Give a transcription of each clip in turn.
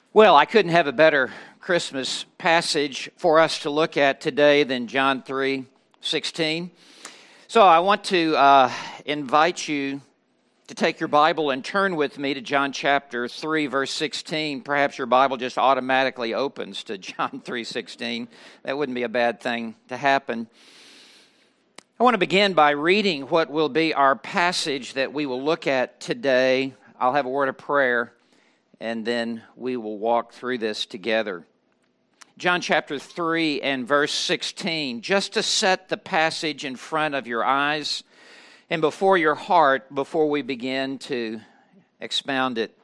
Well, I couldn't have a better Christmas passage for us to look at today than John 3:16. So I want to invite you to take your Bible and turn with me to John chapter 3, verse 16. Perhaps your Bible just automatically opens to John 3:16. That wouldn't be a bad thing to happen. I want to begin by reading what will be our passage that we will look at today. I'll have a word of prayer, and then we will walk through this together. John chapter 3 and verse 16, just to set the passage in front of your eyes and before your heart before we begin to expound it.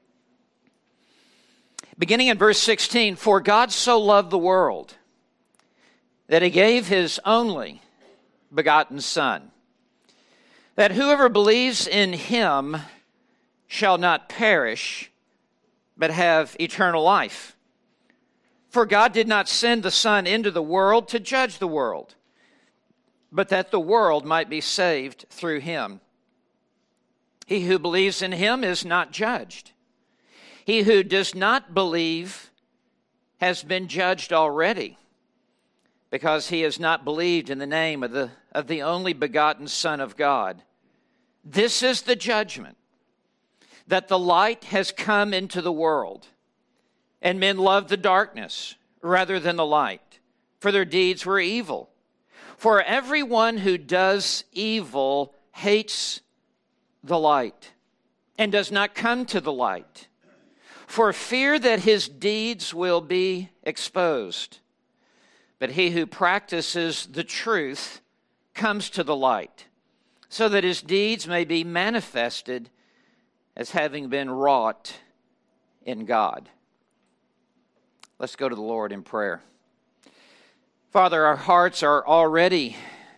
Beginning in verse 16, for God so loved the world that he gave his only begotten Son, that whoever believes in him shall not perish, but have eternal life. For God did not send the Son into the world to judge the world, but that the world might be saved through him. He who believes in him is not judged. He who does not believe has been judged already, because he has not believed in the name of the only begotten Son of God. This is the judgment, that the light has come into the world, and men loved the darkness rather than the light, for their deeds were evil. For everyone who does evil hates the light and does not come to the light, for fear that his deeds will be exposed. But he who practices the truth comes to the light, so that his deeds may be manifested as having been wrought in God. Let's go to the Lord in prayer. Father, our hearts are already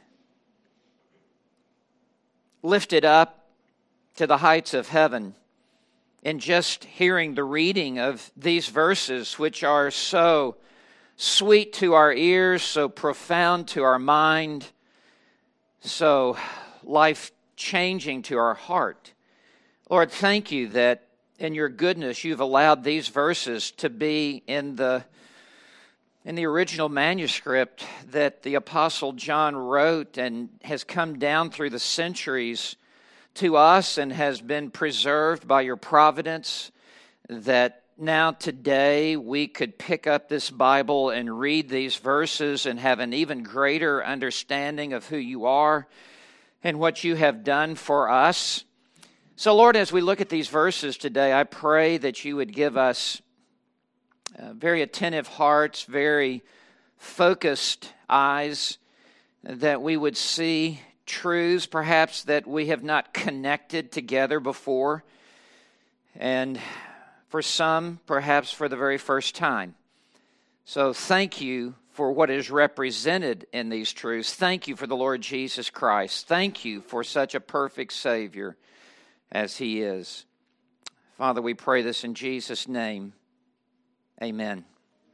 lifted up to the heights of heaven in just hearing the reading of these verses, which are so sweet to our ears, so profound to our mind, so life-changing to our heart. Lord, thank you that in your goodness you've allowed these verses to be in the original manuscript that the Apostle John wrote and has come down through the centuries to us and has been preserved by your providence, that now today we could pick up this Bible and read these verses and have an even greater understanding of who you are and what you have done for us. So, Lord, as we look at these verses today, I pray that you would give us very attentive hearts, very focused eyes, that we would see truths perhaps that we have not connected together before, and for some, perhaps for the very first time. So thank you for what is represented in these truths. Thank you for the Lord Jesus Christ. Thank you for such a perfect Savior as he is. Father, we pray this in Jesus' name. Amen.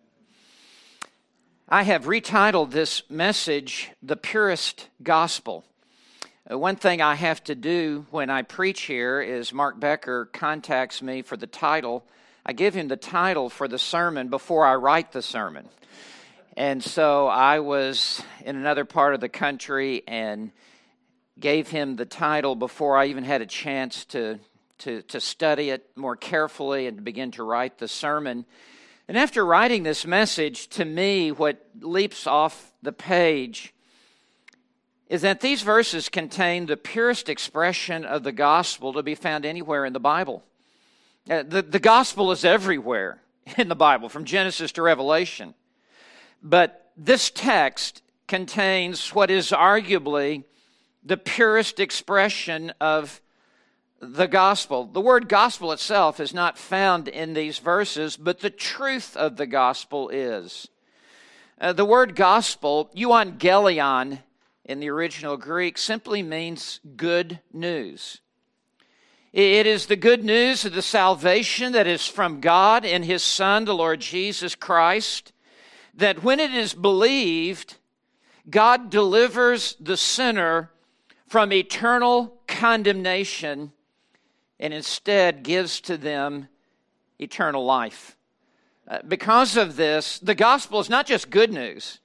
I have retitled this message, The Purest Gospel. One thing I have to do when I preach here is Mark Becker contacts me for the title. I give him the title for the sermon before I write the sermon. And so I was in another part of the country and gave him the title before I even had a chance to study it more carefully and to begin to write the sermon. And after writing this message, to me, what leaps off the page is that these verses contain the purest expression of the gospel to be found anywhere in the Bible. The gospel is everywhere in the Bible, from Genesis to Revelation. But this text contains what is arguably the purest expression of the gospel. The word gospel itself is not found in these verses, but the truth of the gospel is. The word gospel, euangelion in the original Greek, simply means good news. It is the good news of the salvation that is from God in his Son, the Lord Jesus Christ, that when it is believed, God delivers the sinner from eternal condemnation and instead gives to them eternal life. Because of this, the gospel is not just good news.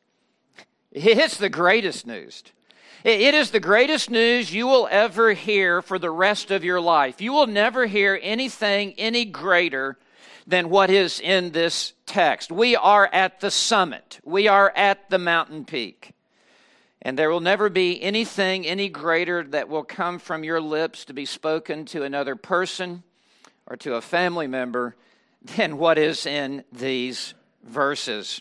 It's the greatest news. It is the greatest news you will ever hear for the rest of your life. You will never hear anything any greater than what is in this text. We are at the summit. We are at the mountain peak. And there will never be anything any greater that will come from your lips to be spoken to another person or to a family member than what is in these verses.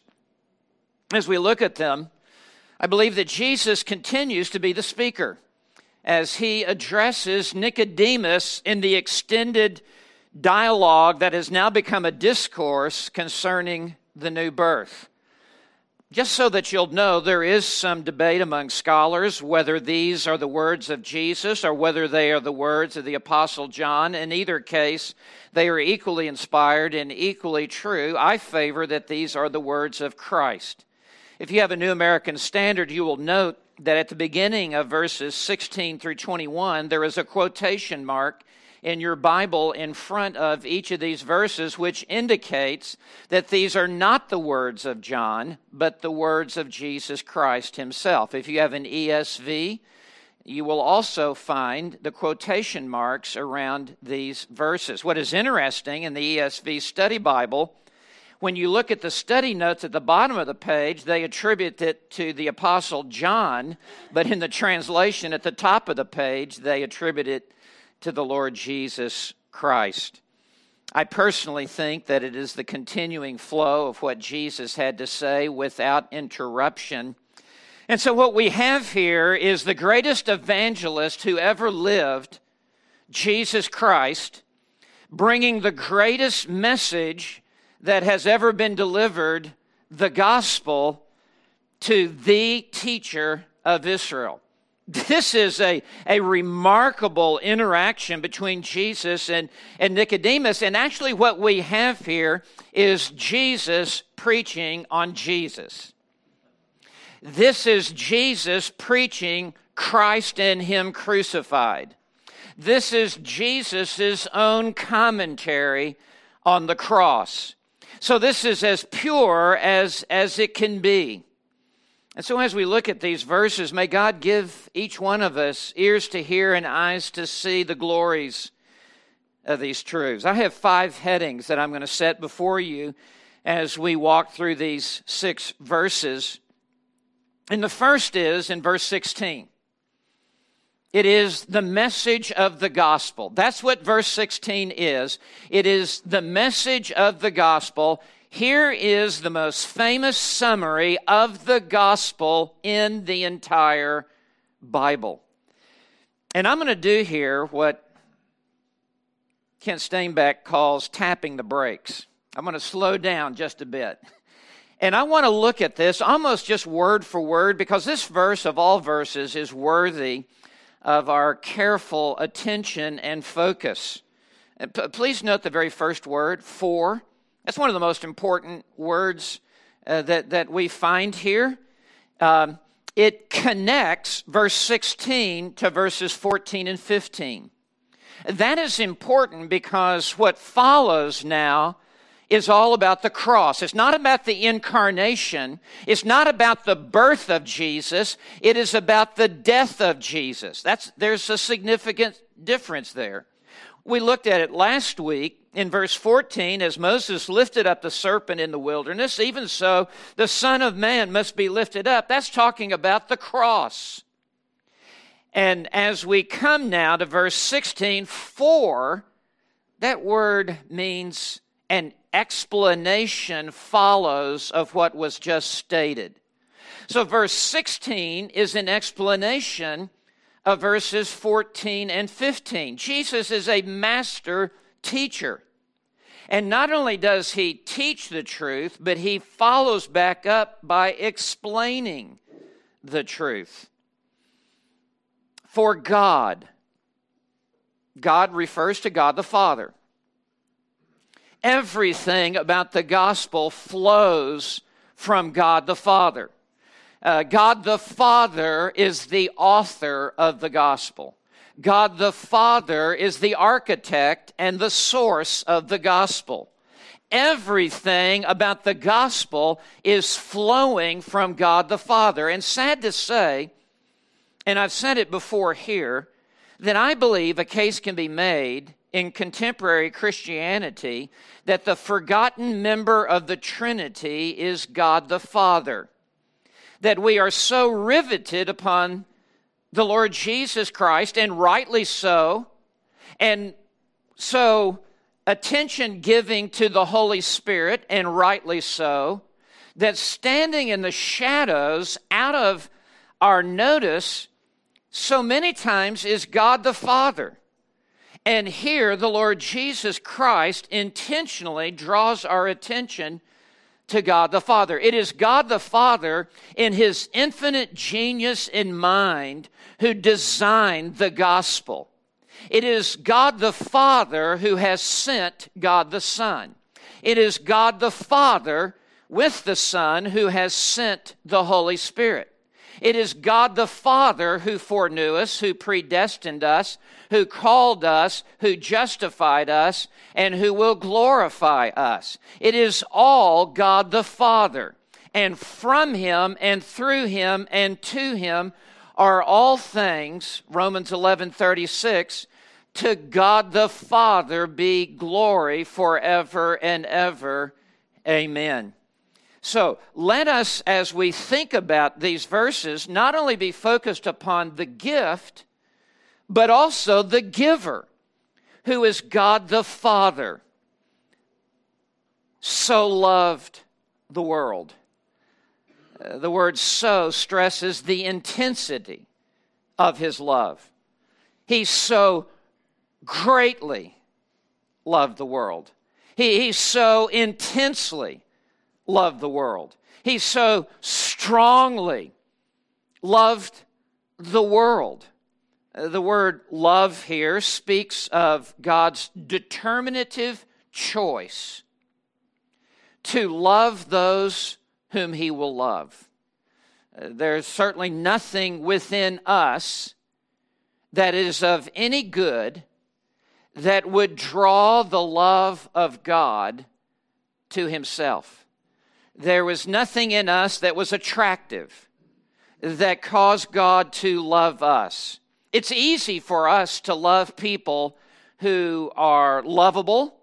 As we look at them, I believe that Jesus continues to be the speaker as he addresses Nicodemus in the extended dialogue that has now become a discourse concerning the new birth. Just so that you'll know, there is some debate among scholars whether these are the words of Jesus or whether they are the words of the Apostle John. In either case, they are equally inspired and equally true. I favor that these are the words of Christ. If you have a New American Standard, you will note that at the beginning of verses 16 through 21, there is a quotation mark in your Bible in front of each of these verses, which indicates that these are not the words of John, but the words of Jesus Christ himself. If you have an ESV, you will also find the quotation marks around these verses. What is interesting in the ESV Study Bible, when you look at the study notes at the bottom of the page, they attribute it to the Apostle John, but in the translation at the top of the page, they attribute it to the Lord Jesus Christ. I personally think that it is the continuing flow of what Jesus had to say without interruption. And so what we have here is the greatest evangelist who ever lived, Jesus Christ, bringing the greatest message that has ever been delivered, the gospel, to the teacher of Israel. This is a remarkable interaction between Jesus and Nicodemus. And actually what we have here is Jesus preaching on Jesus. This is Jesus preaching Christ and Him crucified. This is Jesus' own commentary on the cross. So this is as pure as it can be. And so as we look at these verses, may God give each one of us ears to hear and eyes to see the glories of these truths. I have 5 headings that I'm going to set before you as we walk through these 6 verses. And the first is in verse 16. It is the message of the gospel. That's what verse 16 is. It is the message of the gospel. Here is the most famous summary of the gospel in the entire Bible. And I'm going to do here what Kent Steinbeck calls tapping the brakes. I'm going to slow down just a bit. And I want to look at this almost just word for word, because this verse of all verses is worthy of our careful attention and focus. And please note the very first word, for. That's one of the most important words that we find here. It connects verse 16 to verses 14 and 15. That is important because what follows now is all about the cross. It's not about the incarnation. It's not about the birth of Jesus. It is about the death of Jesus. There's a significant difference there. We looked at it last week in verse 14, as Moses lifted up the serpent in the wilderness, even so the Son of Man must be lifted up. That's talking about the cross. And as we come now to verse 16, for, that word means an explanation follows of what was just stated. So verse 16 is an explanation of verses 14 and 15. Jesus is a master teacher. And not only does he teach the truth, but he follows back up by explaining the truth. For God refers to God the Father. Everything about the gospel flows from God the Father. God the Father is the author of the gospel. God the Father is the architect and the source of the gospel. Everything about the gospel is flowing from God the Father. And sad to say, and I've said it before here, that I believe a case can be made in contemporary Christianity that the forgotten member of the Trinity is God the Father. That we are so riveted upon the Lord Jesus Christ, and rightly so, and so attention giving to the Holy Spirit, and rightly so, that standing in the shadows out of our notice so many times is God the Father. And here the Lord Jesus Christ intentionally draws our attention to God the Father. It is God the Father in His infinite genius in mind who designed the gospel. It is God the Father who has sent God the Son. It is God the Father with the Son who has sent the Holy Spirit. It is God the Father who foreknew us, who predestined us, who called us, who justified us, and who will glorify us. It is all God the Father. And from Him and through Him and to Him are all things, Romans 11:36, to God the Father be glory forever and ever. Amen. So let us, as we think about these verses, not only be focused upon the gift, but also the giver, who is God the Father. So loved the world. The word so stresses the intensity of His love. He so greatly loved the world. He so intensely loved the world. He so strongly loved the world. The word love here speaks of God's determinative choice to love those whom He will love. There's certainly nothing within us that is of any good that would draw the love of God to Himself. There was nothing in us that was attractive that caused God to love us. It's easy for us to love people who are lovable,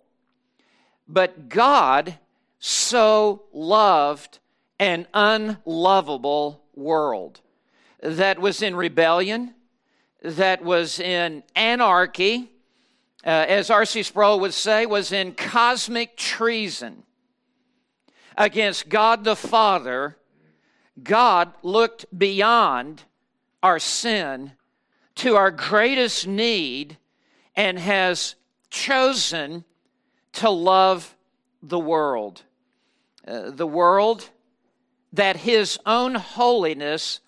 but God so loved an unlovable world that was in rebellion, that was in anarchy, as R.C. Sproul would say, was in cosmic treason against God the Father. God looked beyond our sin to our greatest need and has chosen to love the world. The world that His own holiness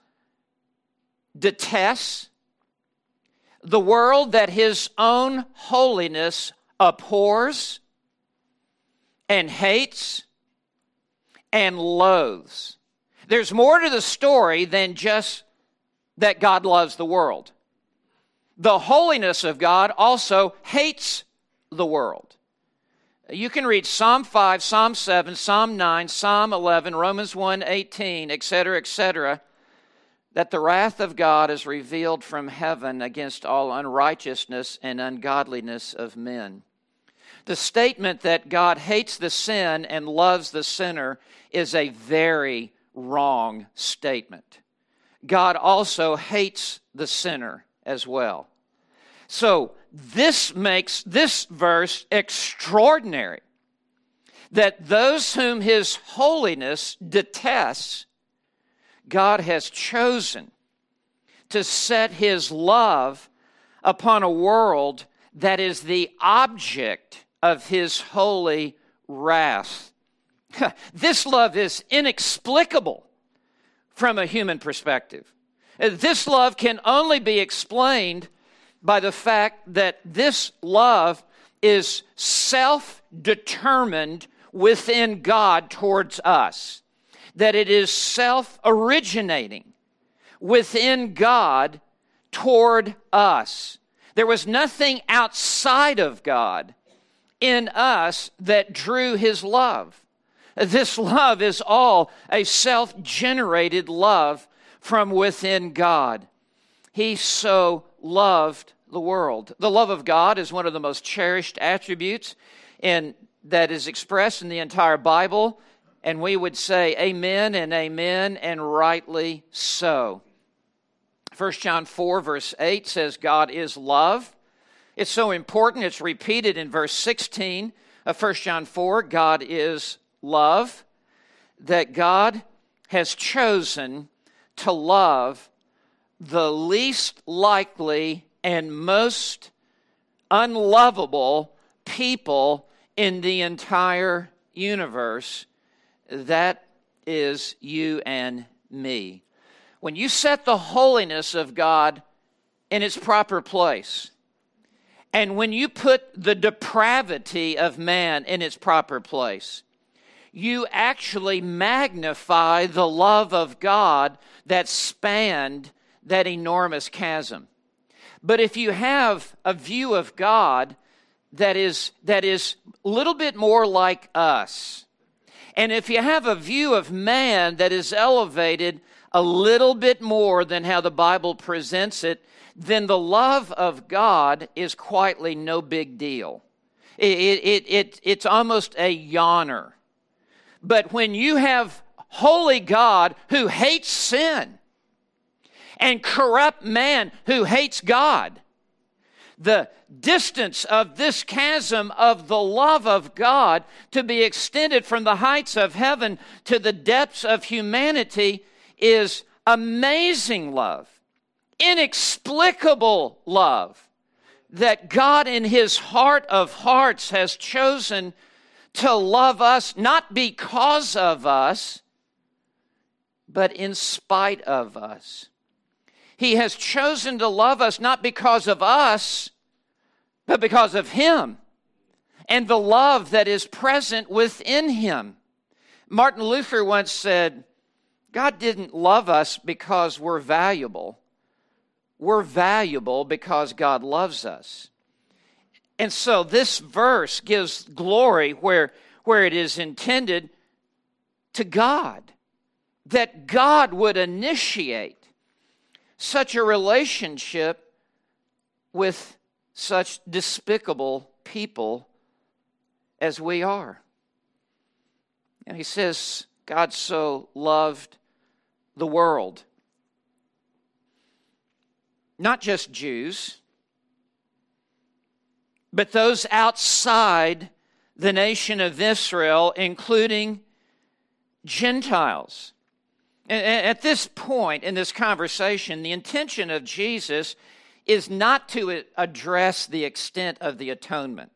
detests, the world that His own holiness abhors and hates and loathes. There's more to the story than just that God loves the world. The holiness of God also hates the world. You can read Psalm 5, Psalm 7, Psalm 9, Psalm 11, Romans 1:18, etc., that the wrath of God is revealed from heaven against all unrighteousness and ungodliness of men. The statement that God hates the sin and loves the sinner is a very wrong statement. God also hates the sinner as well. So this makes this verse extraordinary, that those whom His holiness detests, God has chosen to set His love upon a world that is the object of His holy wrath. This love is inexplicable from a human perspective. This love can only be explained by the fact that this love is self-determined within God towards us, that it is self-originating within God toward us. There was nothing outside of God in us that drew his love. This love is all a self-generated love from within God. He so loved the world. The love of God is one of the most cherished attributes that is expressed in the entire Bible, and we would say amen and rightly so. 1 John 4 verse 8 says God is love. It's so important, it's repeated in verse 16 of 1 John 4, God is love, that God has chosen to love the least likely and most unlovable people in the entire universe. That is you and me. When you set the holiness of God in its proper place, and when you put the depravity of man in its proper place, you actually magnify the love of God that spanned that enormous chasm. But if you have a view of God that is a little bit more like us, and if you have a view of man that is elevated a little bit more than how the Bible presents it, then the love of God is quietly no big deal. It's almost a yawner. But when you have holy God who hates sin and corrupt man who hates God, the distance of this chasm of the love of God to be extended from the heights of heaven to the depths of humanity is amazing love, inexplicable love that God in his heart of hearts has chosen to love us, not because of us, but in spite of us. He has chosen to love us not because of us, but because of him and the love that is present within him. Martin Luther once said, God didn't love us because we're valuable. We're valuable because God loves us. And so this verse gives glory where it is intended to God, that God would initiate such a relationship with such despicable people as we are. And he says, God so loved the world. Not just Jews, but those outside the nation of Israel, including Gentiles. At this point in this conversation, the intention of Jesus is not to address the extent of the atonement.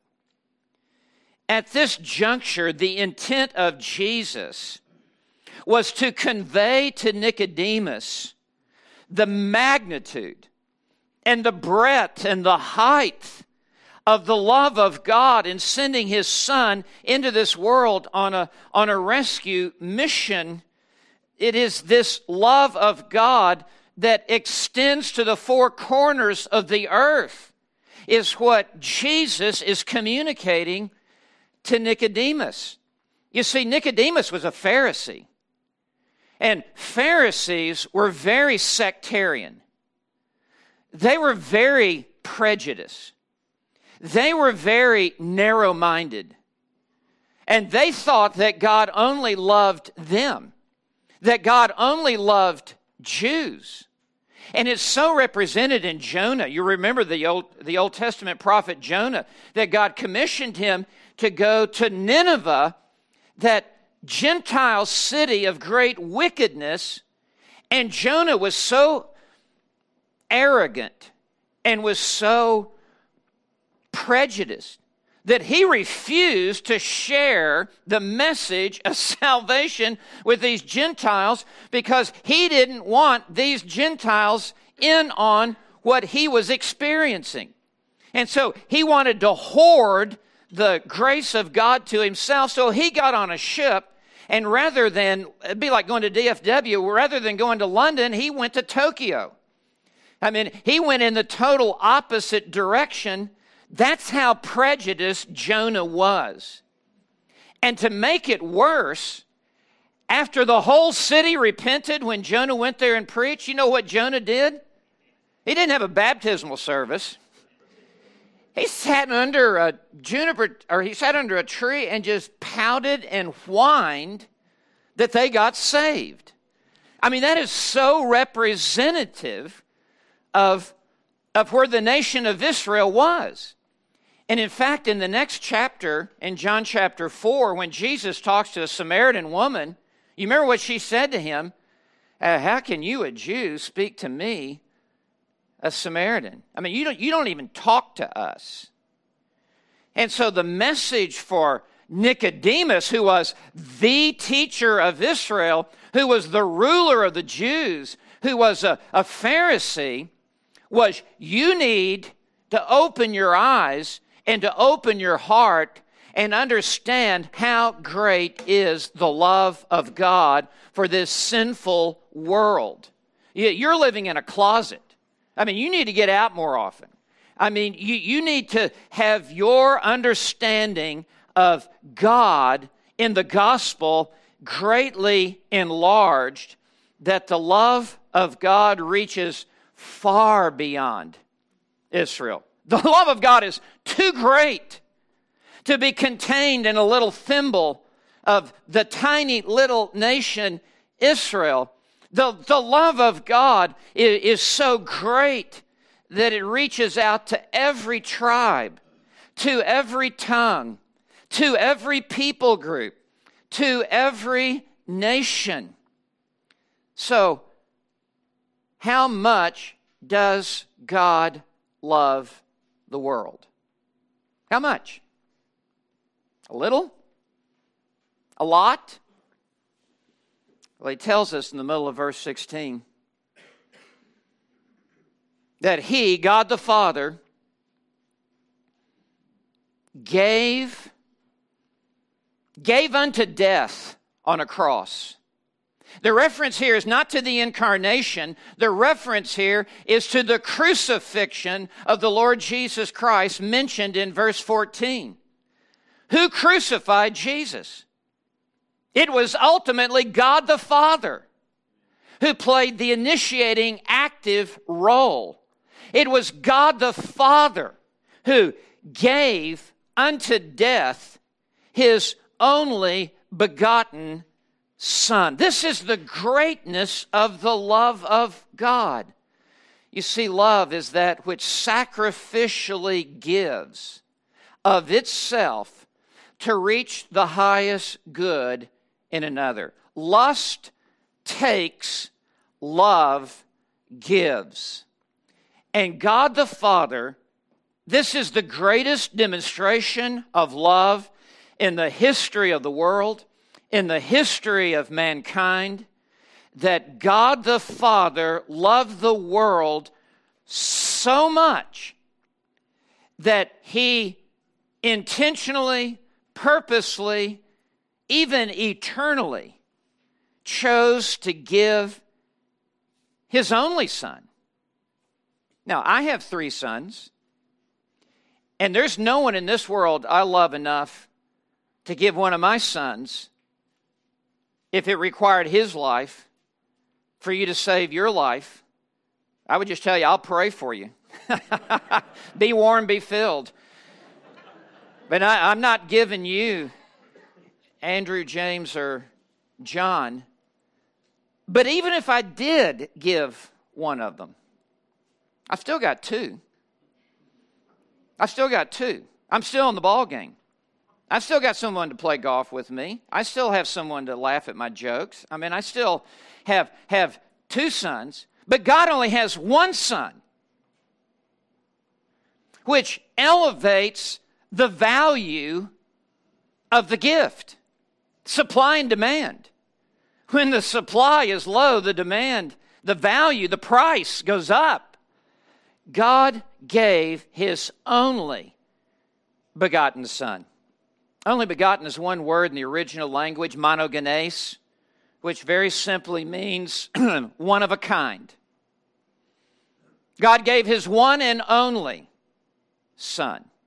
At this juncture, the intent of Jesus was to convey to Nicodemus the magnitude and the breadth and the height of the love of God in sending his Son into this world on a rescue mission. It is this love of God that extends to the four corners of the earth is what Jesus is communicating to Nicodemus. You see, Nicodemus was a Pharisee, and Pharisees were very sectarian. They were very prejudiced. They were very narrow-minded. And they thought that God only loved them, that God only loved Jews. And it's so represented in Jonah. You remember the Old Testament prophet Jonah, that God commissioned him to go to Nineveh, that Gentile city of great wickedness. And Jonah was so arrogant and was so prejudiced that he refused to share the message of salvation with these Gentiles because he didn't want these Gentiles in on what he was experiencing. And so he wanted to hoard the grace of God to himself, so he got on a ship, and rather than, it'd be like going to DFW, rather than going to London, he went to Tokyo. I mean, he went in the total opposite direction That's how prejudiced Jonah was. And to make it worse, after the whole city repented when Jonah went there and preached, you know what Jonah did? He didn't have a baptismal service. He sat under a tree and just pouted and whined that they got saved. I mean, that is so representative of where the nation of Israel was. And in fact, in the next chapter, in John chapter 4, when Jesus talks to a Samaritan woman, you remember what she said to him? How can you, a Jew, speak to me, a Samaritan? I mean, you don't even talk to us. And so the message for Nicodemus, who was the teacher of Israel, who was the ruler of the Jews, who was a Pharisee, was you need to open your eyes and to open your heart and understand how great is the love of God for this sinful world. You're living in a closet. I mean, you need to get out more often. I mean, you need to have your understanding of God in the gospel greatly enlarged, that the love of God reaches far beyond Israel. The love of God is too great to be contained in a little thimble of the tiny little nation Israel. The love of God is so great that it reaches out to every tribe, to every tongue, to every people group, to every nation. So, how much does God love the world? How much? A little? A lot? Well, he tells us in the middle of verse 16 that he, God the Father, gave unto death on a cross. The reference here is not to the incarnation. The reference here is to the crucifixion of the Lord Jesus Christ mentioned in verse 14. Who crucified Jesus? It was ultimately God the Father who played the initiating active role. It was God the Father who gave unto death his only begotten Son. This is the greatness of the love of God. You see, love is that which sacrificially gives of itself to reach the highest good in another. Lust takes, love gives. And God the Father, this is the greatest demonstration of love in the history of the world, in the history of mankind, that God the Father loved the world so much that he intentionally, purposely, even eternally chose to give his only Son. Now, I have 3 sons, and there's no one in this world I love enough to give one of my sons, if it required his life, for you to save your life. I would just tell you, I'll pray for you. Be warm, be filled. But I'm not giving you Andrew, James, or John. But even if I did give one of them, I've still got 2. I've still got 2. I'm still in the ball game. I've still got someone to play golf with me. I still have someone to laugh at my jokes. I mean, I still have 2 sons. But God only has 1 son, which elevates the value of the gift. Supply and demand. When the supply is low, the demand, the value, the price goes up. God gave his only begotten Son. Only begotten is one word in the original language, monogenes, which very simply means one of a kind. God gave his one and only Son.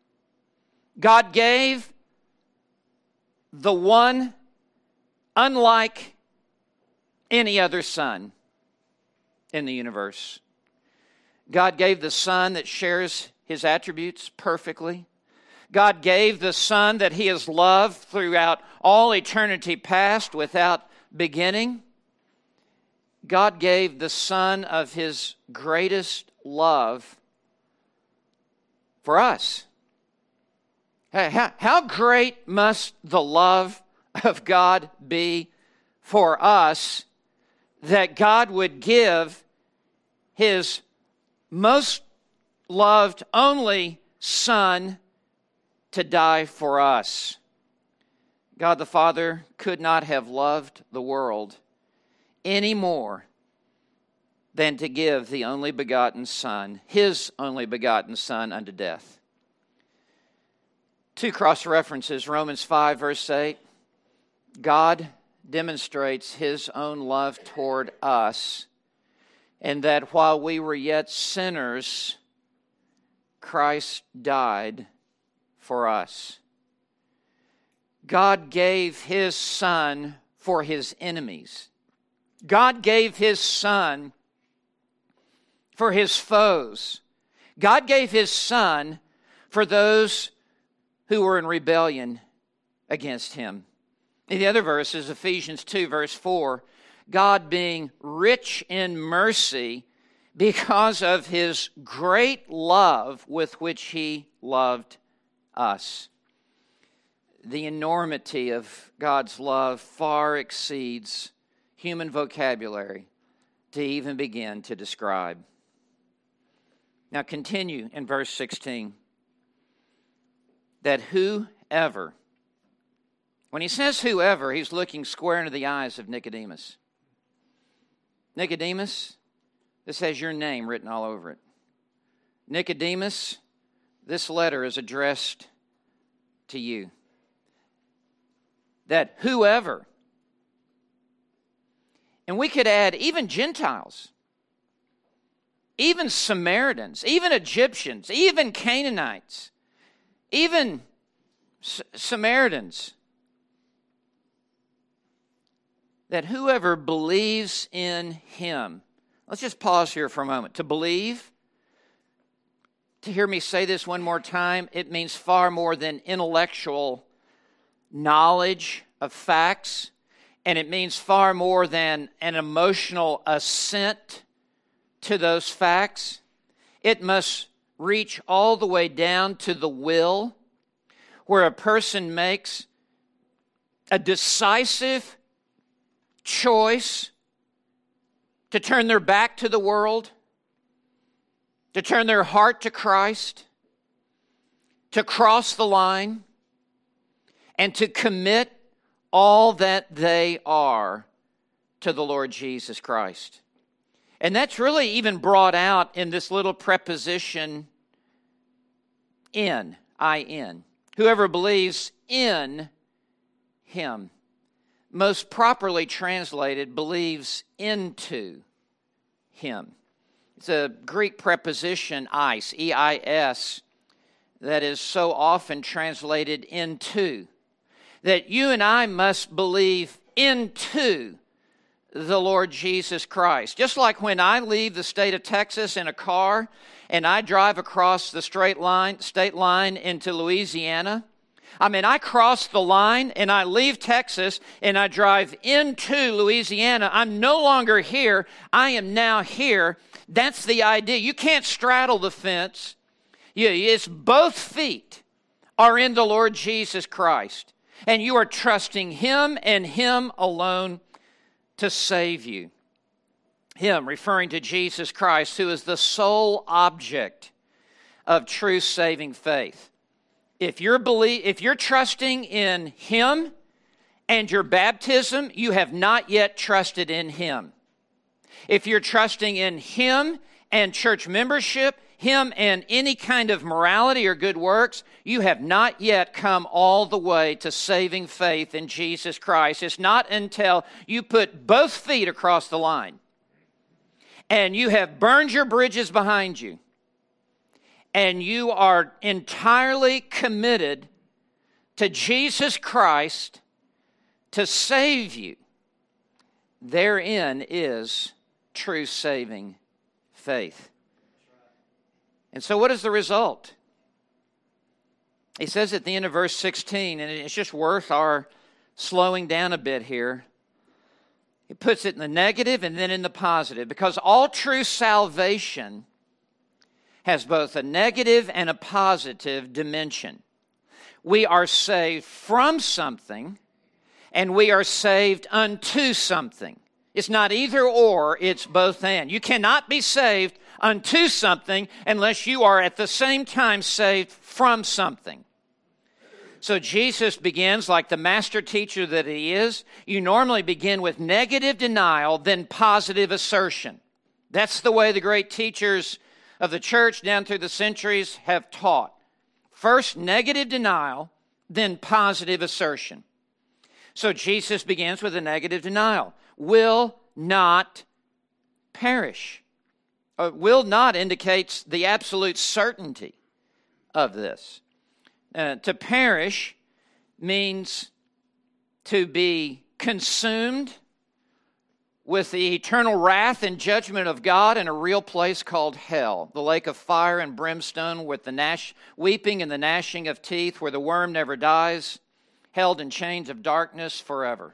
God gave the one unlike any other Son in the universe. God gave the Son that shares His attributes perfectly. God gave the Son that He has loved throughout all eternity past without beginning. God gave the Son of His greatest love for us. How great must the love of God be for us that God would give His most loved only Son to die for us. God the Father could not have loved the world any more than to give the only begotten Son, His only begotten Son, unto death. Two cross references, Romans 5, verse 8. God demonstrates His own love toward us, and that while we were yet sinners, Christ died for us. God gave His Son for His enemies. God gave His Son for His foes. God gave His Son for those who were in rebellion against Him. In the other verses, Ephesians 2, verse 4, God being rich in mercy because of His great love with which He loved us. The enormity of God's love far exceeds human vocabulary to even begin to describe. Now continue in verse 16. That whoever, when he says whoever, he's looking square into the eyes of Nicodemus. Nicodemus, this has your name written all over it. Nicodemus, this letter is addressed to you. That whoever, and we could add even Gentiles, even Samaritans, even Egyptians, even Canaanites, even Samaritans, that whoever believes in Him. Let's just pause here for a moment. To believe, to hear me say this one more time, it means far more than intellectual knowledge of facts, and it means far more than an emotional assent to those facts. It must reach all the way down to the will, where a person makes a decisive choice to turn their back to the world, to turn their heart to Christ, to cross the line, and to commit all that they are to the Lord Jesus Christ. And that's really even brought out in this little preposition in, I-N. Whoever believes in Him. Most properly translated, believes into Him. It's a Greek preposition, eis, E-I-S, that is so often translated into. That you and I must believe into the Lord Jesus Christ. Just like when I leave the state of Texas in a car and I drive across the state line into Louisiana. I cross the line and I leave Texas and I drive into Louisiana. I'm no longer here. I am now here. That's the idea. You can't straddle the fence. It's both feet are in the Lord Jesus Christ. And you are trusting Him and Him alone to save you. Him, referring to Jesus Christ, who is the sole object of true saving faith. If you're trusting in Him and your baptism, you have not yet trusted in Him. If you're trusting in Him and church membership, Him and any kind of morality or good works, you have not yet come all the way to saving faith in Jesus Christ. It's not until you put both feet across the line and you have burned your bridges behind you and you are entirely committed to Jesus Christ to save you, therein is true saving faith. And so what is the result? He says at the end of verse 16, and it's just worth our slowing down a bit here. He puts it in the negative and then in the positive, because all true salvation has both a negative and a positive dimension. We are saved from something, and we are saved unto something. It's not either or, it's both and. You cannot be saved unto something unless you are at the same time saved from something. So Jesus begins, like the master teacher that he is, you normally begin with negative denial, then positive assertion. That's the way the great teachers of the church down through the centuries have taught. First, negative denial, then positive assertion. So Jesus begins with a negative denial. Will not perish. Will not indicates the absolute certainty of this. To perish means to be consumed with the eternal wrath and judgment of God in a real place called hell, the lake of fire and brimstone with the weeping and the gnashing of teeth, where the worm never dies, held in chains of darkness forever.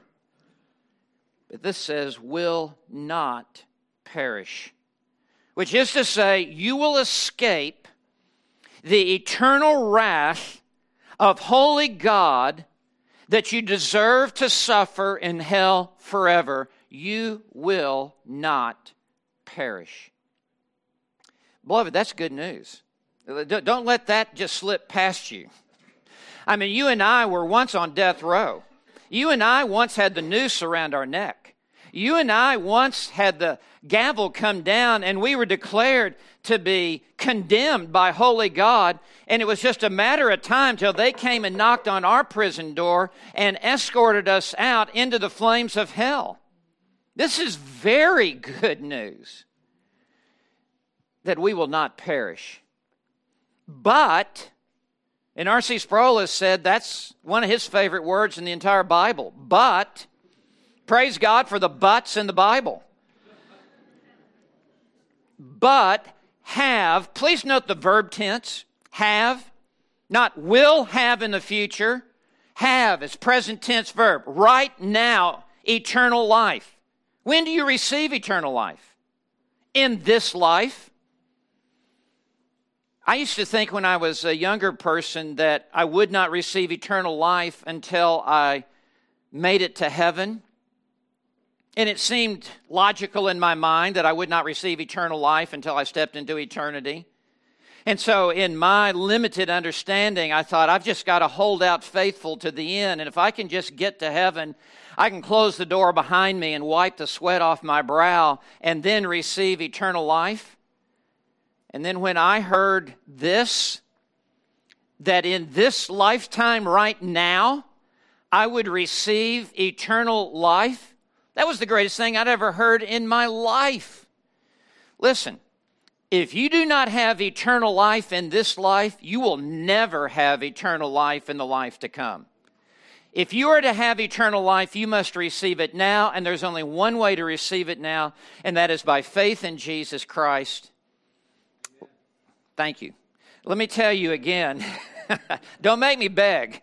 But this says, will not perish, which is to say, you will escape the eternal wrath of holy God that you deserve to suffer in hell forever. You will not perish. Beloved, that's good news. Don't let that just slip past you. I mean, you and I were once on death row. You and I once had the noose around our neck. You and I once had the gavel come down, and we were declared to be condemned by holy God, and it was just a matter of time till they came and knocked on our prison door and escorted us out into the flames of hell. This is very good news, that we will not perish. But, and R.C. Sproul has said that's one of his favorite words in the entire Bible. But, praise God for the buts in the Bible. But have, please note the verb tense, have, not will have in the future. Have is present tense verb. Right now, eternal life. When do you receive eternal life? In this life. I used to think when I was a younger person that I would not receive eternal life until I made it to heaven. And it seemed logical in my mind that I would not receive eternal life until I stepped into eternity. And so in my limited understanding, I thought, I've just got to hold out faithful to the end. And if I can just get to heaven, I can close the door behind me and wipe the sweat off my brow and then receive eternal life. And then when I heard this, that in this lifetime right now, I would receive eternal life, that was the greatest thing I'd ever heard in my life. Listen, if you do not have eternal life in this life, you will never have eternal life in the life to come. If you are to have eternal life, you must receive it now, and there's only one way to receive it now, and that is by faith in Jesus Christ. Thank you. Let me tell you again. Don't make me beg.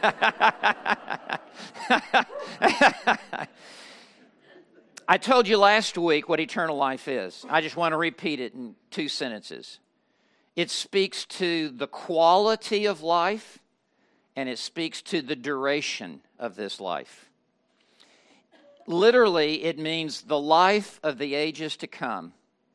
I told you last week what eternal life is. I just want to repeat it in 2 sentences. It speaks to the quality of life, and it speaks to the duration of this life. Literally, it means the life of the ages to come.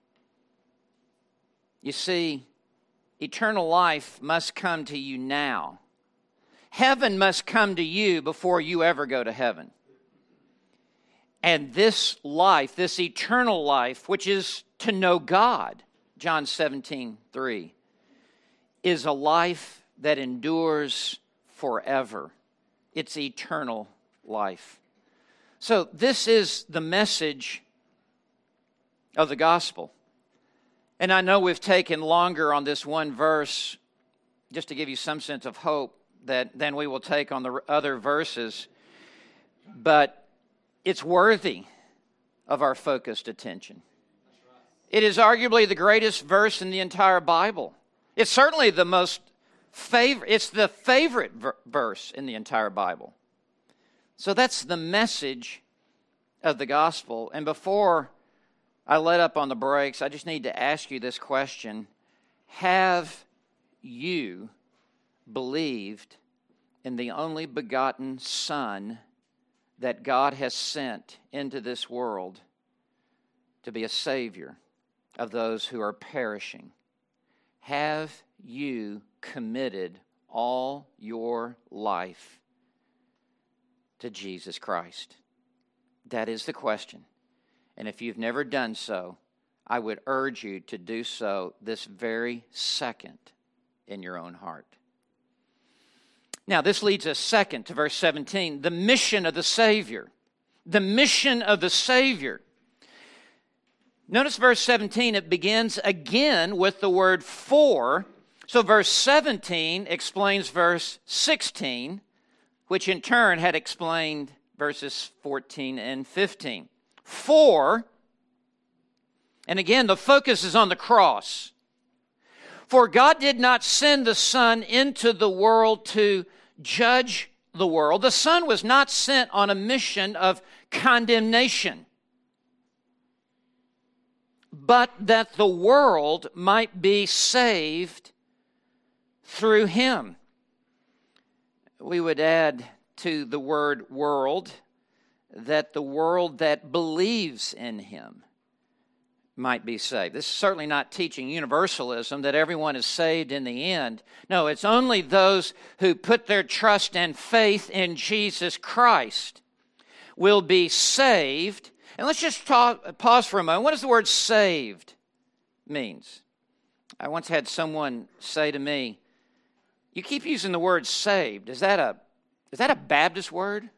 You see, eternal life must come to you now. Heaven must come to you before you ever go to heaven. And this life, this eternal life, which is to know God, John 17:3, is a life that endures forever. It's eternal life. So this is the message of the gospel. And I know we've taken longer on this one verse just to give you some sense of hope than we will take on the other verses. But it's worthy of our focused attention. It is arguably the greatest verse in the entire Bible. It's certainly the favorite verse in the entire Bible. So that's the message of the gospel. And before I let up on the brakes, I just need to ask you this question. Have you believed in the only begotten Son that God has sent into this world to be a Savior of those who are perishing? Have you committed all your life to Jesus Christ? That is the question. And if you've never done so, I would urge you to do so this very second in your own heart. Now, this leads us second to verse 17, the mission of the Savior. The mission of the Savior. Notice verse 17, it begins again with the word for. So verse 17 explains verse 16, which in turn had explained verses 14 and 15. For, and again, the focus is on the cross. For God did not send the Son into the world to judge the world. The Son was not sent on a mission of condemnation, but that the world might be saved through Him. We would add to the word world that the world that believes in Him might be saved. This is certainly not teaching universalism, that everyone is saved in the end. No, it's only those who put their trust and faith in Jesus Christ will be saved. And let's just pause for a moment. What does the word saved means? I once had someone say to me, "You keep using the word saved. Is that a Baptist word?"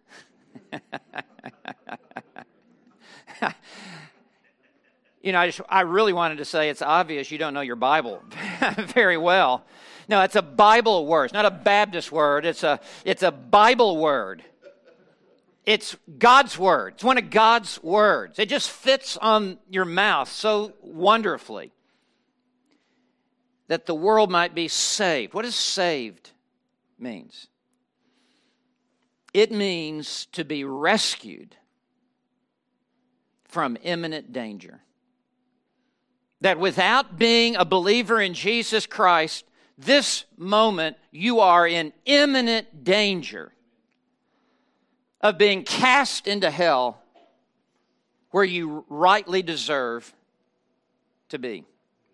You know, I really wanted to say it's obvious you don't know your Bible very well. No, it's a Bible word. It's not a Baptist word. It's a Bible word. It's God's word. It's one of God's words. It just fits on your mouth so wonderfully. That the world might be saved. What does saved means? It means to be rescued from imminent danger. That without being a believer in Jesus Christ, this moment you are in imminent danger of being cast into hell where you rightly deserve to be.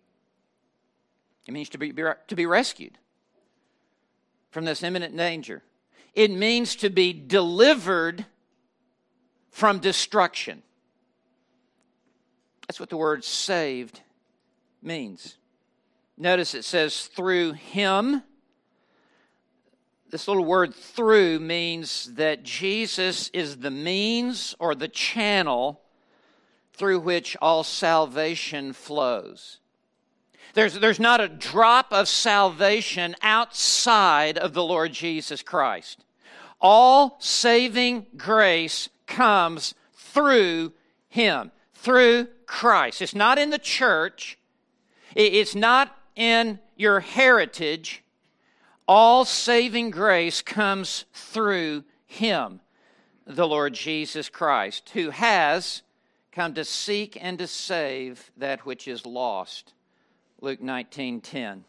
It means to be rescued from this imminent danger. It means to be delivered from destruction. That's what the word saved means. Notice it says through Him. This little word through means that Jesus is the means or the channel through which all salvation flows. There's not a drop of salvation outside of the Lord Jesus Christ. All saving grace comes through Him, through Christ. It's not in the church. It's not in your heritage. All saving grace comes through Him, the Lord Jesus Christ, who has come to seek and to save that which is lost. Luke 19:10.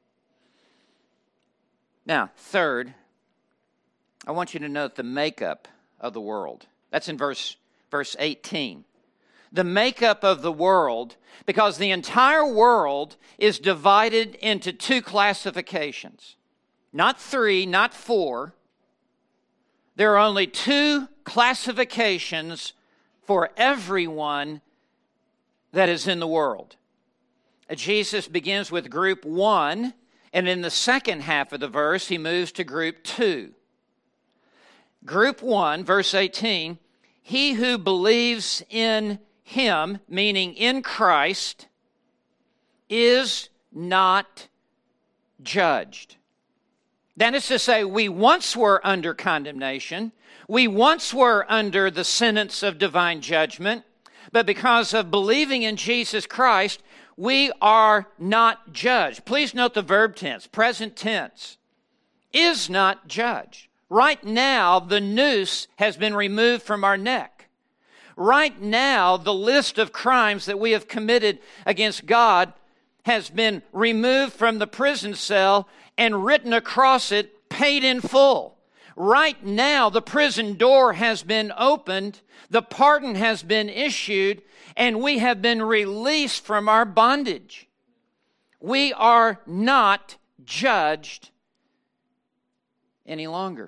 Now, third, I want you to note the makeup of the world. That's in verse 18. The makeup of the world, because the entire world is divided into two classifications. Not three, not four. There are only two classifications for everyone that is in the world. Jesus begins with group 1, and in the second half of the verse, He moves to group 2. Group 1, verse 18, he who believes in Him, meaning in Christ, is not judged. That is to say, we once were under condemnation. We once were under the sentence of divine judgment. But because of believing in Jesus Christ, we are not judged. Please note the verb tense, present tense. Is not judged. Right now, the noose has been removed from our neck. Right now, the list of crimes that we have committed against God has been removed from the prison cell and written across it, paid in full. Right now, the prison door has been opened, the pardon has been issued, and we have been released from our bondage. We are not judged any longer.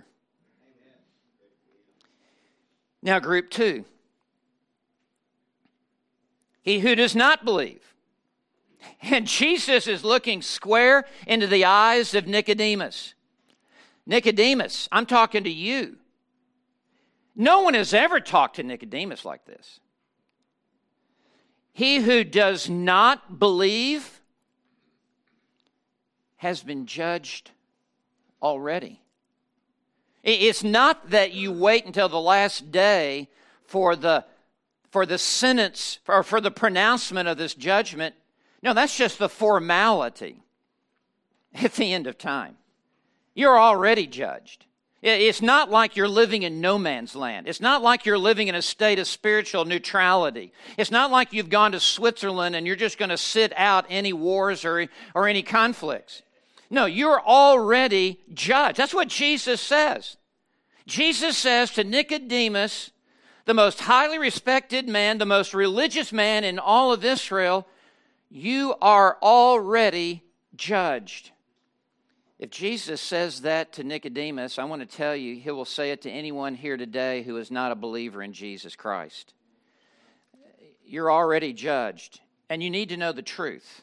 Now, group 2. He who does not believe. And Jesus is looking square into the eyes of Nicodemus. Nicodemus, I'm talking to you. No one has ever talked to Nicodemus like this. He who does not believe has been judged already. It's not that you wait until the last day for the sentence or for the pronouncement of this judgment. No, that's just the formality at the end of time. You're already judged. It's not like you're living in no man's land. It's not like you're living in a state of spiritual neutrality. It's not like you've gone to Switzerland and you're just going to sit out any wars or any conflicts. No, you're already judged. That's what Jesus says. Jesus says to Nicodemus, the most highly respected man, the most religious man in all of Israel, you are already judged. If Jesus says that to Nicodemus, I want to tell you, he will say it to anyone here today who is not a believer in Jesus Christ. You're already judged, and you need to know the truth.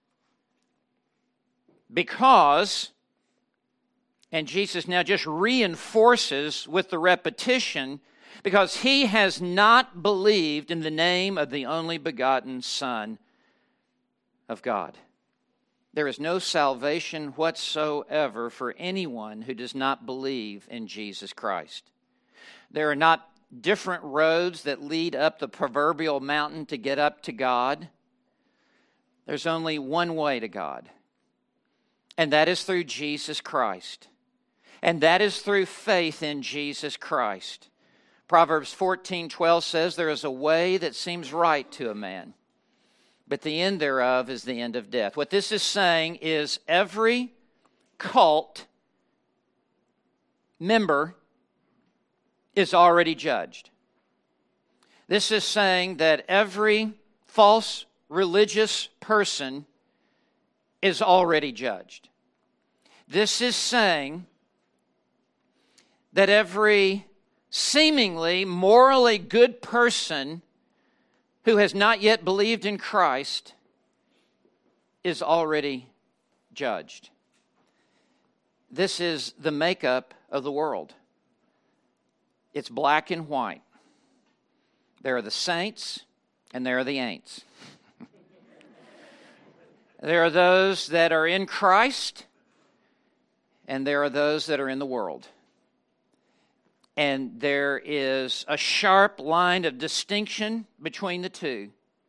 Because, and Jesus now just reinforces with the repetition, because he has not believed in the name of the only begotten Son of God. There is no salvation whatsoever for anyone who does not believe in Jesus Christ. There are not different roads that lead up the proverbial mountain to get up to God. There's only one way to God, and that is through Jesus Christ. And that is through faith in Jesus Christ. Proverbs 14:12 says, there is a way that seems right to a man, but the end thereof is the end of death. What this is saying is every cult member is already judged. This is saying that every false religious person is already judged. This is saying that every seemingly morally good person who has not yet believed in Christ is already judged. This is the makeup of the world. It's black and white. There are the saints and there are the ain'ts. There are those that are in Christ and there are those that are in the world. And there is a sharp line of distinction between the two.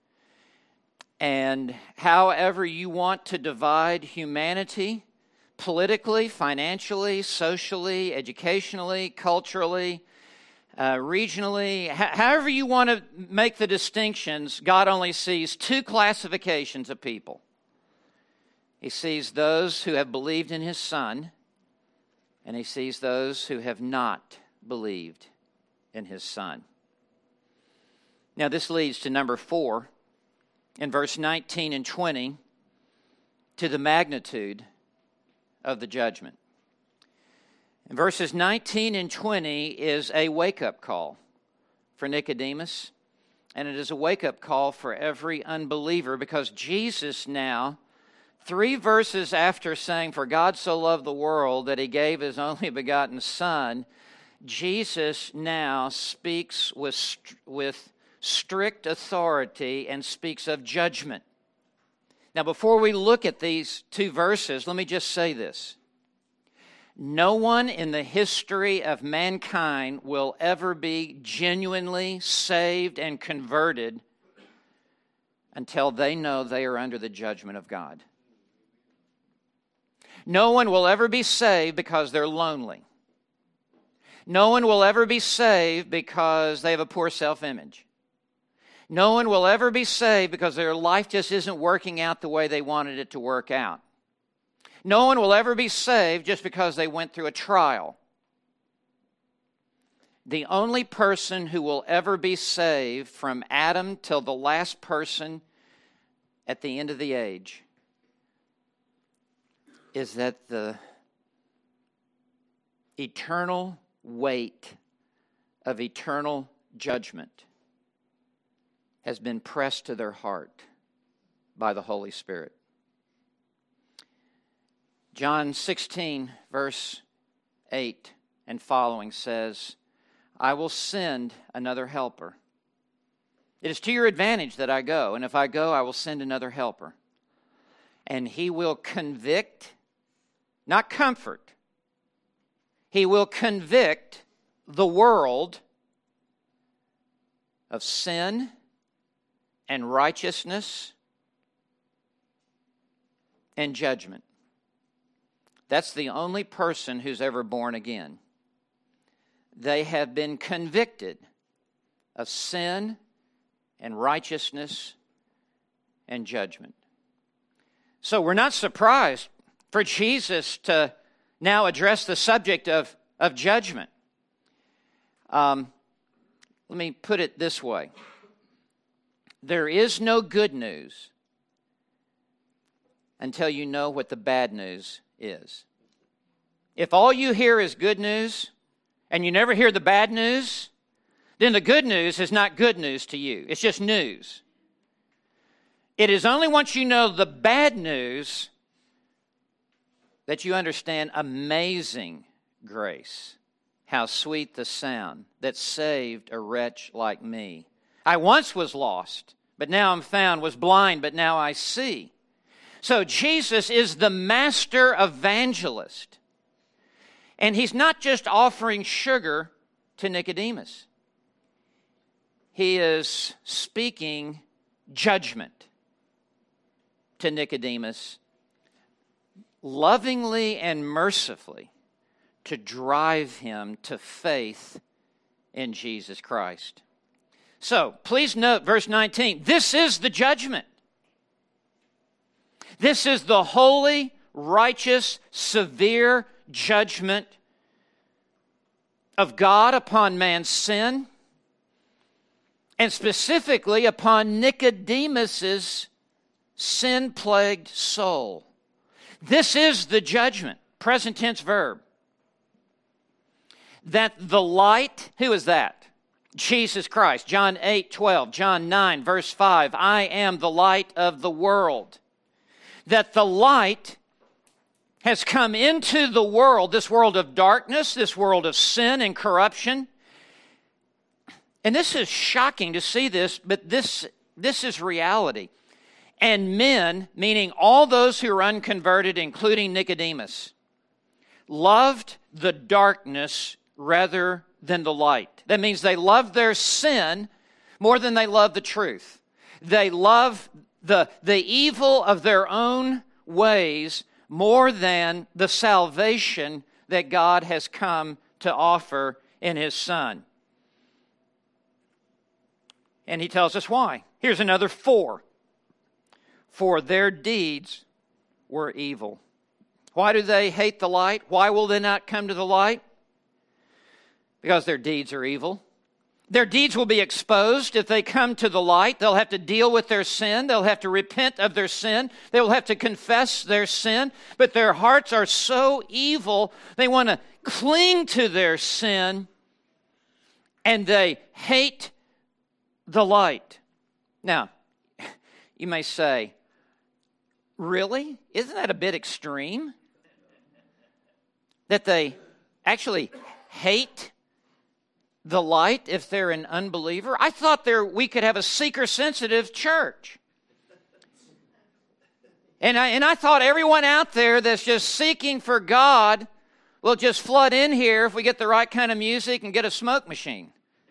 And however you want to divide humanity, politically, financially, socially, educationally, culturally, regionally, however you want to make the distinctions, God only sees two classifications of people. He sees those who have believed in His Son, and He sees those who have not believed in His Son. Now this leads to number 4, in verse 19 and 20, to the magnitude of the judgment. In verses 19 and 20 is a wake-up call for Nicodemus, and it is a wake-up call for every unbeliever, because Jesus now, 3 verses after saying, for God so loved the world that He gave His only begotten Son, Jesus now speaks with strict authority and speaks of judgment. Now, before we look at these two verses, let me just say this. No one in the history of mankind will ever be genuinely saved and converted until they know they are under the judgment of God. No one will ever be saved because they're lonely. No one will ever be saved because they have a poor self-image. No one will ever be saved because their life just isn't working out the way they wanted it to work out. No one will ever be saved just because they went through a trial. The only person who will ever be saved from Adam till the last person at the end of the age is that the eternal weight of eternal judgment has been pressed to their heart by the Holy Spirit. John 16, verse 8 and following says, I will send another helper. It is to your advantage that I go, and if I go, I will send another helper. And he will convict, not comfort. He will convict the world of sin and righteousness and judgment. That's the only person who's ever born again. They have been convicted of sin and righteousness and judgment. So we're not surprised for Jesus to now address the subject of judgment. Let me put it this way. There is no good news until you know what the bad news is. If all you hear is good news and you never hear the bad news, then the good news is not good news to you. It's just news. It is only once you know the bad news that you understand amazing grace. How sweet the sound that saved a wretch like me. I once was lost, but now I'm found, was blind, but now I see. So Jesus is the master evangelist. And he's not just offering sugar to Nicodemus. He is speaking judgment to Nicodemus, lovingly and mercifully, to drive him to faith in Jesus Christ. So, please note verse 19. This is the judgment. This is the holy, righteous, severe judgment of God upon man's sin, and specifically upon Nicodemus's sin-plagued soul. This is the judgment, present tense verb, that the light, who is that? Jesus Christ. John 8:12, John 9, verse 5, I am the light of the world. That the light has come into the world, this world of darkness, this world of sin and corruption. And this is shocking to see this, but this is reality. And men, meaning all those who are unconverted, including Nicodemus, loved the darkness rather than the light. That means they loved their sin more than they loved the truth. They love the evil of their own ways more than the salvation that God has come to offer in His Son. And He tells us why. Here's another 4. For their deeds were evil. Why do they hate the light? Why will they not come to the light? Because their deeds are evil. Their deeds will be exposed if they come to the light. They'll have to deal with their sin. They'll have to repent of their sin. They will have to confess their sin. But their hearts are so evil, they want to cling to their sin, and they hate the light. Now, you may say, really? Isn't that a bit extreme? That they actually hate the light if they're an unbeliever? I thought we could have a seeker-sensitive church. And I thought everyone out there that's just seeking for God will just flood in here if we get the right kind of music and get a smoke machine.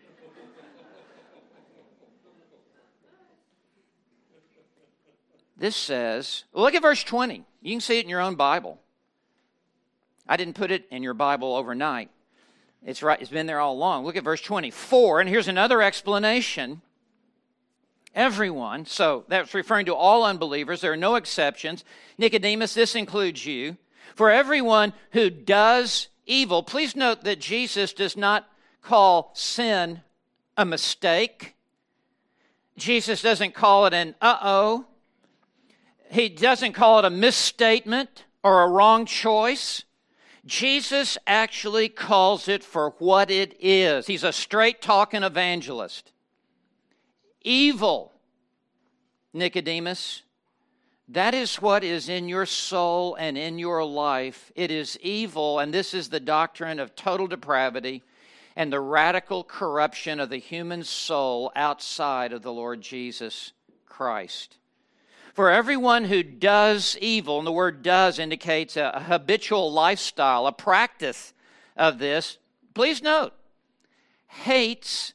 This says, look at verse 20. You can see it in your own Bible. I didn't put it in your Bible overnight. It's right. It's been there all along. Look at verse 24, and here's another explanation. Everyone, so that's referring to all unbelievers. There are no exceptions. Nicodemus, this includes you. For everyone who does evil, please note that Jesus does not call sin a mistake. Jesus doesn't call it an uh-oh. He doesn't call it a misstatement or a wrong choice. Jesus actually calls it for what it is. He's a straight-talking evangelist. Evil, Nicodemus, that is what is in your soul and in your life. It is evil, and this is the doctrine of total depravity and the radical corruption of the human soul outside of the Lord Jesus Christ. For everyone who does evil, and the word does indicates a habitual lifestyle, a practice of this, please note, hates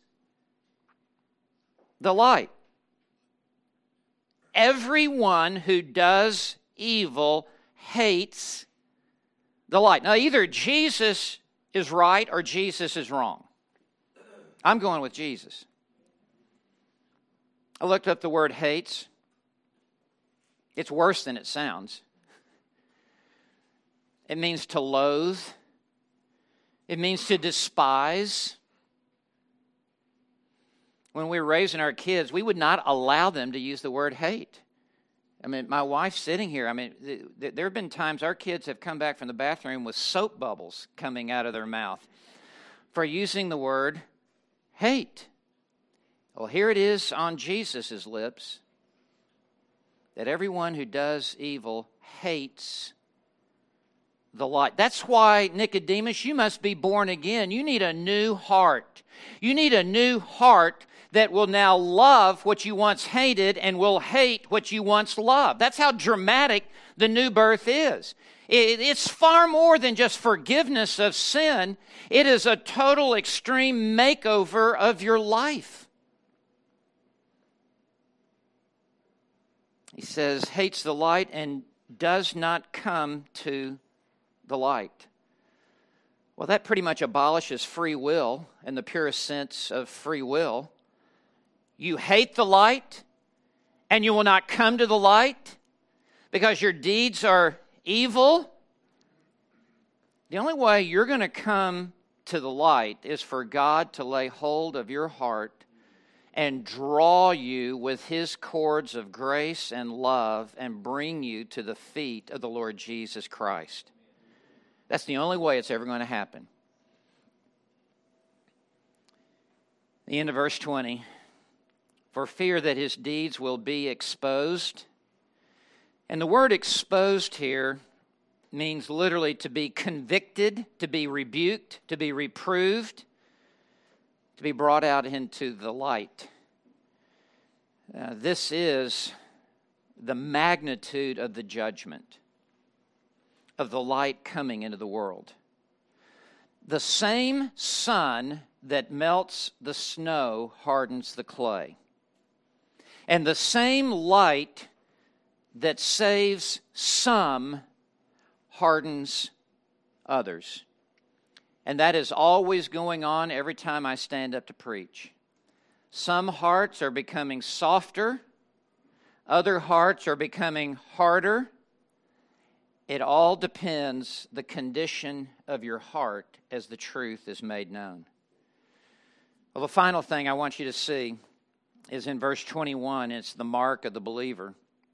the light. Everyone who does evil hates the light. Now, either Jesus is right or Jesus is wrong. I'm going with Jesus. I looked up the word hates. It's worse than it sounds. It means to loathe. It means to despise. When we were raising our kids, we would not allow them to use the word hate. I mean, my wife's sitting here. I mean, there have been times our kids have come back from the bathroom with soap bubbles coming out of their mouth for using the word hate. Well, here it is on Jesus' lips, that everyone who does evil hates the light. That's why, Nicodemus, you must be born again. You need a new heart. You need a new heart that will now love what you once hated and will hate what you once loved. That's how dramatic the new birth is. It's far more than just forgiveness of sin. It is a total extreme makeover of your life. He says, hates the light and does not come to the light. Well, that pretty much abolishes free will in the purest sense of free will. You hate the light and you will not come to the light because your deeds are evil. The only way you're going to come to the light is for God to lay hold of your heart and draw you with His cords of grace and love and bring you to the feet of the Lord Jesus Christ. That's the only way it's ever going to happen. The end of verse 20. For fear that his deeds will be exposed. And the word exposed here means literally to be convicted, to be rebuked, to be reproved, to be brought out into the light. This is the magnitude of the judgment of the light coming into the world. The same sun that melts the snow hardens the clay. And the same light that saves some hardens others. And that is always going on every time I stand up to preach. Some hearts are becoming softer. Other hearts are becoming harder. It all depends the condition of your heart as the truth is made known. Well, the final thing I want you to see is in verse 21. It's the mark of the believer.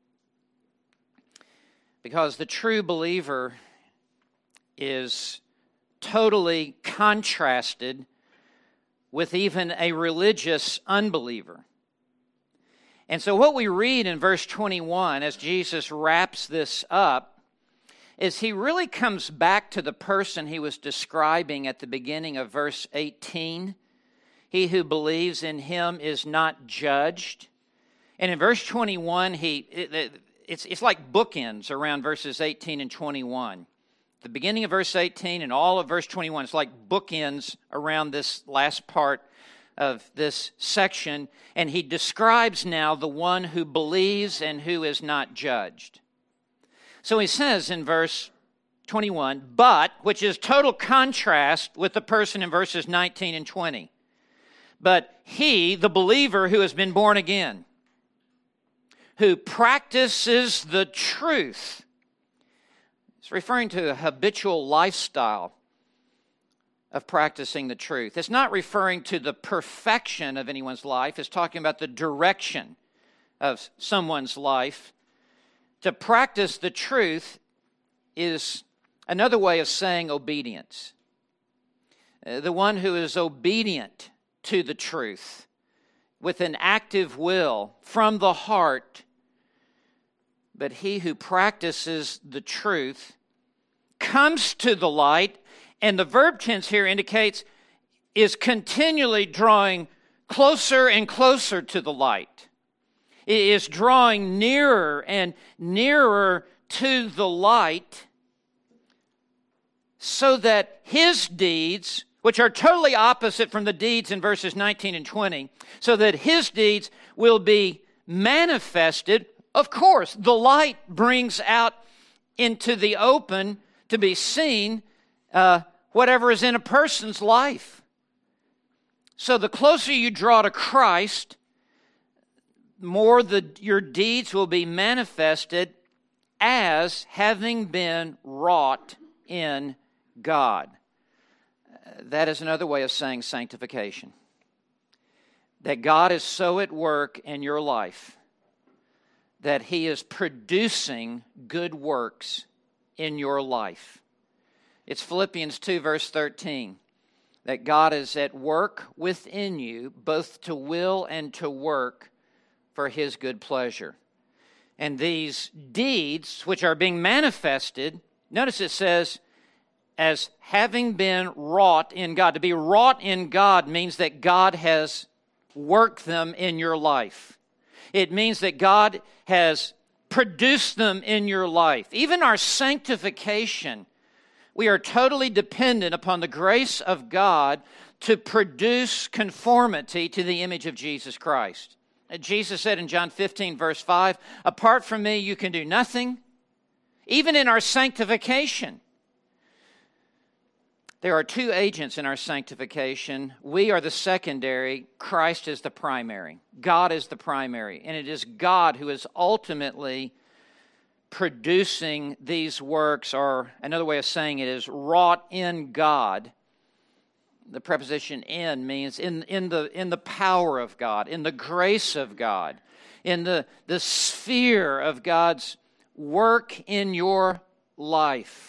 Because the true believer is totally contrasted with even a religious unbeliever. And so what we read in verse 21 as Jesus wraps this up is he really comes back to the person he was describing at the beginning of verse 18. He who believes in him is not judged. And in verse 21, it's like bookends around verses 18 and 21. The beginning of verse 18 and all of verse 21 is like bookends around this last part of this section, and he describes now the one who believes and who is not judged. So he says in verse 21, but, which is total contrast with the person in verses 19 and 20. But he, the believer who has been born again, who practices the truth. It's referring to a habitual lifestyle of practicing the truth. It's not referring to the perfection of anyone's life. It's talking about the direction of someone's life. To practice the truth is another way of saying obedience. The one who is obedient to the truth with an active will from the heart. But he who practices the truth comes to the light, and the verb tense here indicates is continually drawing closer and closer to the light. It is drawing nearer and nearer to the light so that his deeds, which are totally opposite from the deeds in verses 19 and 20, so that his deeds will be manifested. Of course, the light brings out into the open to be seen whatever is in a person's life. So the closer you draw to Christ, more your deeds will be manifested as having been wrought in God. That is another way of saying sanctification. That God is so at work in your life that He is producing good works in your life. It's Philippians 2, verse 13, that God is at work within you, both to will and to work for His good pleasure. And these deeds, which are being manifested, notice it says, as having been wrought in God. To be wrought in God means that God has worked them in your life. It means that God has produced them in your life. Even our sanctification, we are totally dependent upon the grace of God to produce conformity to the image of Jesus Christ. Jesus said in John 15, verse 5, apart from me, you can do nothing. Even in our sanctification, there are two agents in our sanctification. We are the secondary. Christ is the primary. God is the primary. And it is God who is ultimately producing these works, or another way of saying it is wrought in God. The preposition in means in the power of God, in the grace of God, in the sphere of God's work in your life.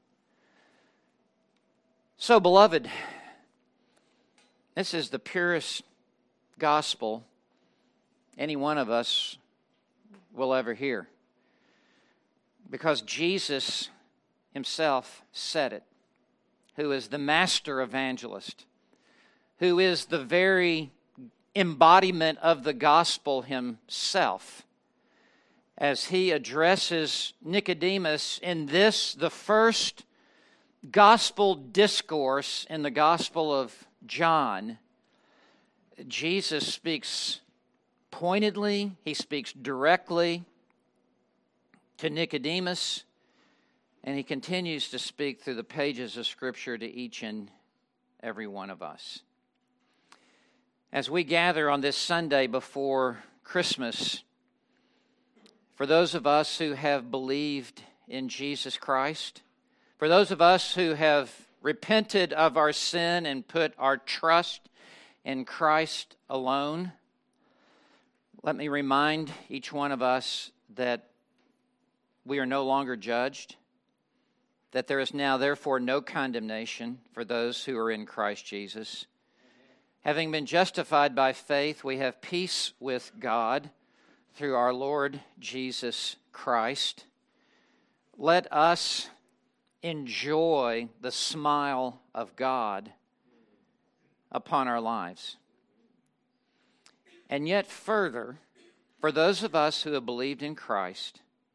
So, beloved, this is the purest gospel any one of us will ever hear. Because Jesus Himself said it, who is the master evangelist, who is the very embodiment of the gospel Himself, as He addresses Nicodemus in this, the first gospel discourse in the Gospel of John. Jesus speaks pointedly, He speaks directly to Nicodemus, and He continues to speak through the pages of Scripture to each and every one of us. As we gather on this Sunday before Christmas, for those of us who have believed in Jesus Christ, for those of us who have repented of our sin and put our trust in Christ alone, let me remind each one of us that we are no longer judged, that there is now therefore no condemnation for those who are in Christ Jesus. Having been justified by faith, we have peace with God through our Lord Jesus Christ. Let us enjoy the smile of God upon our lives. And yet further, for those of us who have believed in Christ,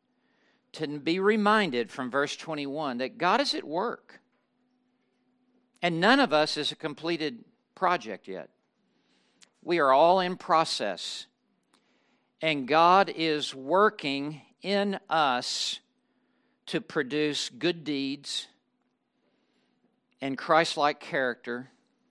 to be reminded from verse 21 that God is at work. And none of us is a completed project yet. We are all in process. And God is working in us to produce good deeds and Christ-like character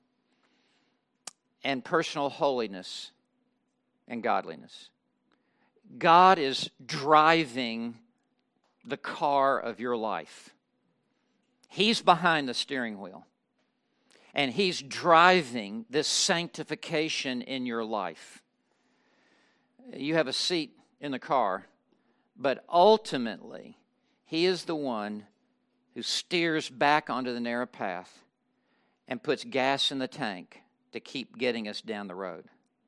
and personal holiness and godliness. God is driving the car of your life. He's behind the steering wheel. And He's driving this sanctification in your life. You have a seat in the car, but ultimately, He is the one who steers back onto the narrow path and puts gas in the tank to keep getting us down the road.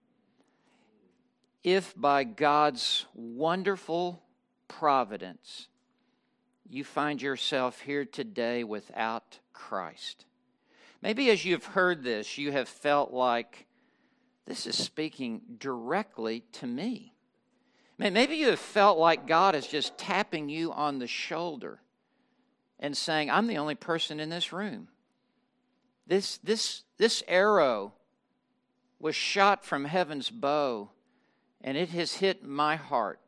If by God's wonderful providence you find yourself here today without Christ, maybe as you've heard this, you have felt like this is speaking directly to me. Maybe you have felt like God is just tapping you on the shoulder and saying, I'm the only person in this room. This arrow was shot from heaven's bow, and it has hit my heart.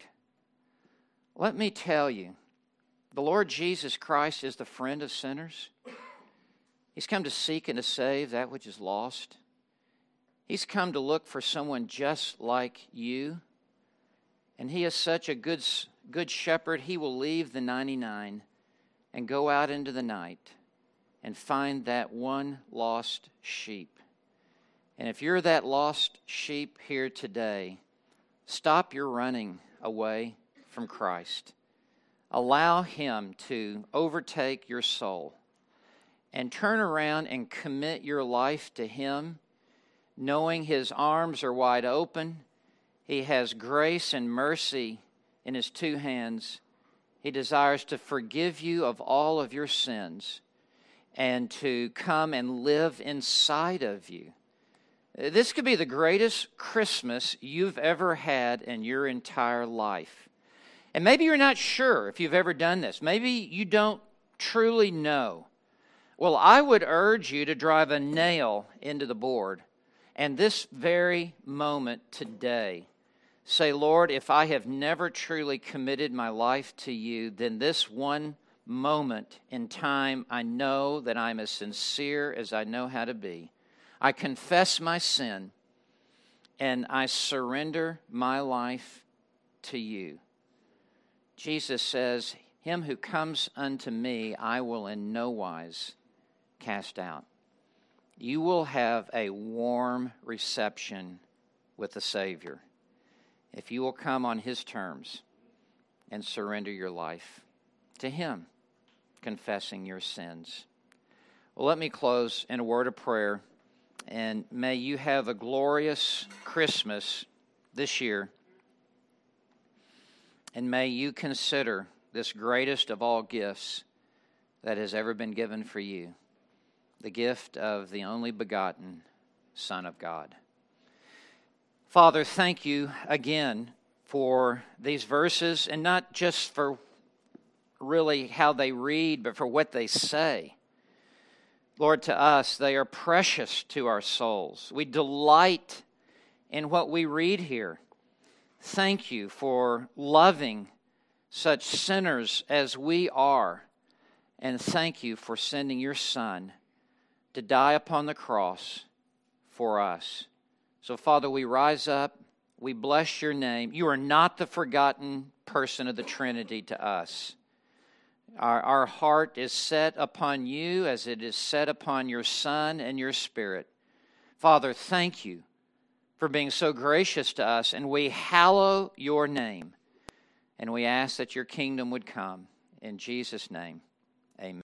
Let me tell you, the Lord Jesus Christ is the friend of sinners. He's come to seek and to save that which is lost. He's come to look for someone just like you. And He is such a good shepherd, He will leave the 99 and go out into the night and find that one lost sheep. And if you're that lost sheep here today, stop your running away from Christ. Allow Him to overtake your soul and turn around and commit your life to Him, knowing His arms are wide open. He has grace and mercy in His two hands. He desires to forgive you of all of your sins and to come and live inside of you. This could be the greatest Christmas you've ever had in your entire life. And maybe you're not sure if you've ever done this. Maybe you don't truly know. Well, I would urge you to drive a nail into the board and this very moment today say, Lord, if I have never truly committed my life to You, then this one moment in time, I know that I'm as sincere as I know how to be. I confess my sin, and I surrender my life to You. Jesus says, Him who comes unto me, I will in no wise cast out. You will have a warm reception with the Savior if you will come on His terms and surrender your life to Him, confessing your sins. Well, let me close in a word of prayer, and may you have a glorious Christmas this year, and may you consider this greatest of all gifts that has ever been given for you, the gift of the only begotten Son of God. Father, thank You again for these verses, and not just for really how they read, but for what they say. Lord, to us, they are precious to our souls. We delight in what we read here. Thank You for loving such sinners as we are, and thank You for sending Your Son to die upon the cross for us. So, Father, we rise up, we bless Your name. You are not the forgotten person of the Trinity to us. Our heart is set upon You as it is set upon Your Son and Your Spirit. Father, thank You for being so gracious to us, and we hallow Your name, and we ask that Your kingdom would come. In Jesus' name, amen.